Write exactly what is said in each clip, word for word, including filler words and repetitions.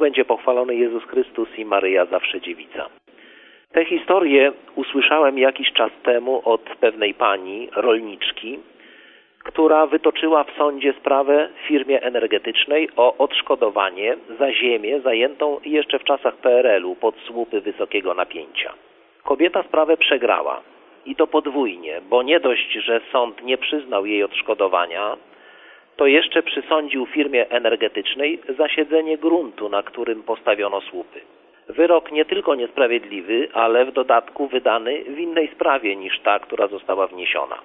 będzie pochwalony Jezus Chrystus i Maryja zawsze dziewica. Tę historię usłyszałem jakiś czas temu od pewnej pani, rolniczki, która wytoczyła w sądzie sprawę w firmie energetycznej o odszkodowanie za ziemię zajętą jeszcze w czasach P R L u pod słupy wysokiego napięcia. Kobieta sprawę przegrała i to podwójnie, bo nie dość, że sąd nie przyznał jej odszkodowania, to jeszcze przysądził firmie energetycznej zasiedzenie gruntu, na którym postawiono słupy. Wyrok nie tylko niesprawiedliwy, ale w dodatku wydany w innej sprawie niż ta, która została wniesiona.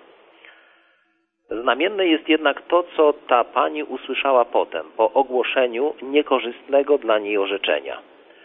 Znamienne jest jednak to, co ta pani usłyszała potem, po ogłoszeniu niekorzystnego dla niej orzeczenia.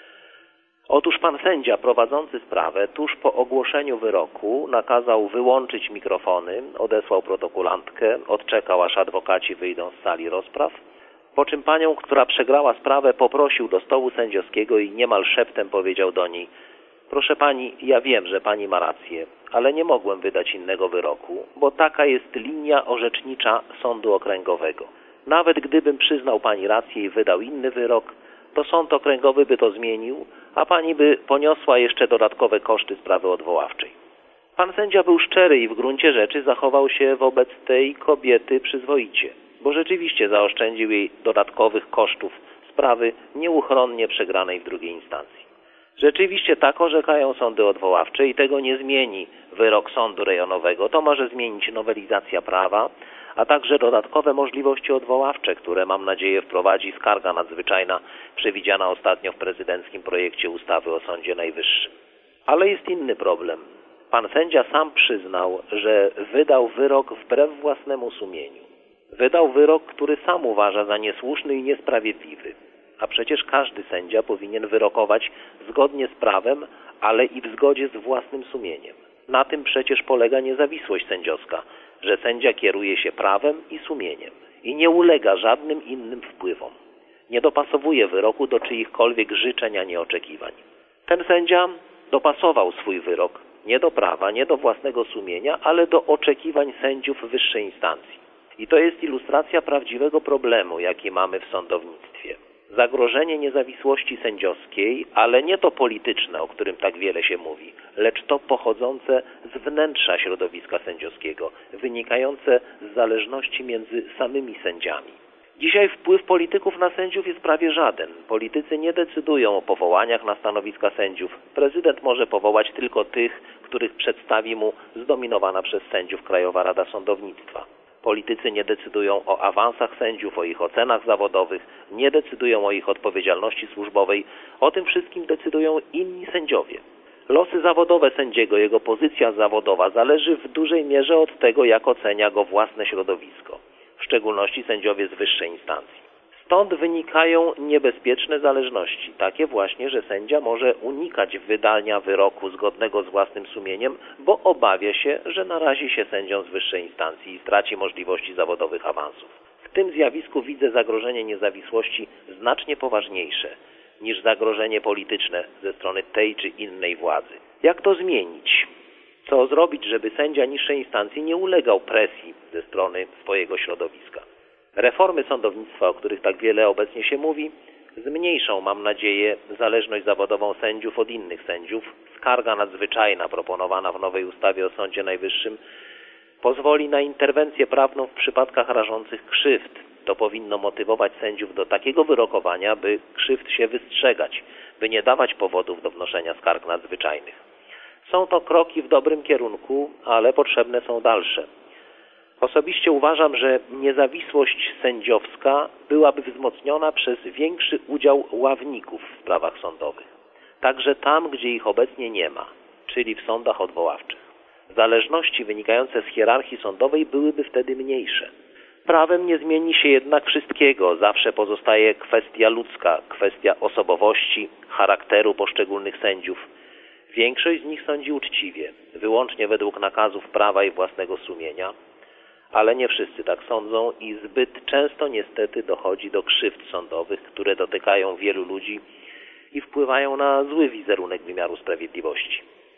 Otóż pan sędzia prowadzący sprawę tuż po ogłoszeniu wyroku nakazał wyłączyć mikrofony, odesłał protokolantkę, odczekał, aż adwokaci wyjdą z sali rozpraw, po czym panią, która przegrała sprawę, poprosił do stołu sędziowskiego i niemal szeptem powiedział do niej: proszę pani, ja wiem, że pani ma rację, ale nie mogłem wydać innego wyroku, bo taka jest linia orzecznicza sądu okręgowego. Nawet gdybym przyznał pani rację i wydał inny wyrok, to sąd okręgowy by to zmienił, a pani by poniosła jeszcze dodatkowe koszty sprawy odwoławczej. Pan sędzia był szczery i w gruncie rzeczy zachował się wobec tej kobiety przyzwoicie, bo rzeczywiście zaoszczędził jej dodatkowych kosztów sprawy nieuchronnie przegranej w drugiej instancji. Rzeczywiście tak orzekają sądy odwoławcze i tego nie zmieni wyrok sądu rejonowego. To może zmienić nowelizacja prawa, a także dodatkowe możliwości odwoławcze, które mam nadzieję wprowadzi skarga nadzwyczajna przewidziana ostatnio w prezydenckim projekcie ustawy o Sądzie Najwyższym. Ale jest inny problem. Pan sędzia sam przyznał, że wydał wyrok wbrew własnemu sumieniu. Wydał wyrok, który sam uważa za niesłuszny i niesprawiedliwy. A przecież każdy sędzia powinien wyrokować zgodnie z prawem, ale i w zgodzie z własnym sumieniem. Na tym przecież polega niezawisłość sędziowska, że sędzia kieruje się prawem i sumieniem i nie ulega żadnym innym wpływom. Nie dopasowuje wyroku do czyichkolwiek życzeń ani oczekiwań. Ten sędzia dopasował swój wyrok nie do prawa, nie do własnego sumienia, ale do oczekiwań sędziów wyższej instancji. I to jest ilustracja prawdziwego problemu, jaki mamy w sądownictwie. Zagrożenie niezawisłości sędziowskiej, ale nie to polityczne, o którym tak wiele się mówi, lecz to pochodzące z wnętrza środowiska sędziowskiego, wynikające z zależności między samymi sędziami. Dzisiaj wpływ polityków na sędziów jest prawie żaden. Politycy nie decydują o powołaniach na stanowiska sędziów. Prezydent może powołać tylko tych, których przedstawi mu zdominowana przez sędziów Krajowa Rada Sądownictwa. Politycy nie decydują o awansach sędziów, o ich ocenach zawodowych, nie decydują o ich odpowiedzialności służbowej. O tym wszystkim decydują inni sędziowie. Losy zawodowe sędziego, jego pozycja zawodowa zależy w dużej mierze od tego, jak ocenia go własne środowisko, w szczególności sędziowie z wyższej instancji. Stąd wynikają niebezpieczne zależności, takie właśnie, że sędzia może unikać wydania wyroku zgodnego z własnym sumieniem, bo obawia się, że narazi się sędzią z wyższej instancji i straci możliwości zawodowych awansów. W tym zjawisku widzę zagrożenie niezawisłości znacznie poważniejsze niż zagrożenie polityczne ze strony tej czy innej władzy. Jak to zmienić? Co zrobić, żeby sędzia niższej instancji nie ulegał presji ze strony swojego środowiska? Reformy sądownictwa, o których tak wiele obecnie się mówi, zmniejszą, mam nadzieję, zależność zawodową sędziów od innych sędziów. Skarga nadzwyczajna proponowana w nowej ustawie o Sądzie Najwyższym pozwoli na interwencję prawną w przypadkach rażących krzywd. To powinno motywować sędziów do takiego wyrokowania, by krzywd się wystrzegać, by nie dawać powodów do wnoszenia skarg nadzwyczajnych. Są to kroki w dobrym kierunku, ale potrzebne są dalsze. Osobiście uważam, że niezawisłość sędziowska byłaby wzmocniona przez większy udział ławników w sprawach sądowych. Także tam, gdzie ich obecnie nie ma, czyli w sądach odwoławczych. Zależności wynikające z hierarchii sądowej byłyby wtedy mniejsze. Prawem nie zmieni się jednak wszystkiego. Zawsze pozostaje kwestia ludzka, kwestia osobowości, charakteru poszczególnych sędziów. Większość z nich sądzi uczciwie, wyłącznie według nakazów prawa i własnego sumienia. Ale nie wszyscy tak sądzą i zbyt często niestety dochodzi do krzywd sądowych, które dotykają wielu ludzi i wpływają na zły wizerunek wymiaru sprawiedliwości.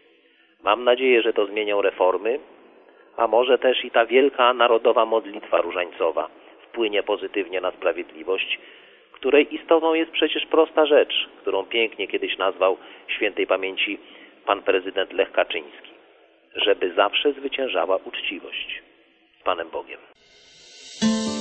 Mam nadzieję, że to zmienią reformy, a może też i ta wielka narodowa modlitwa różańcowa wpłynie pozytywnie na sprawiedliwość, której istotą jest przecież prosta rzecz, którą pięknie kiedyś nazwał świętej pamięci pan prezydent Lech Kaczyński. Żeby zawsze zwyciężała uczciwość. Z Panem Bogiem.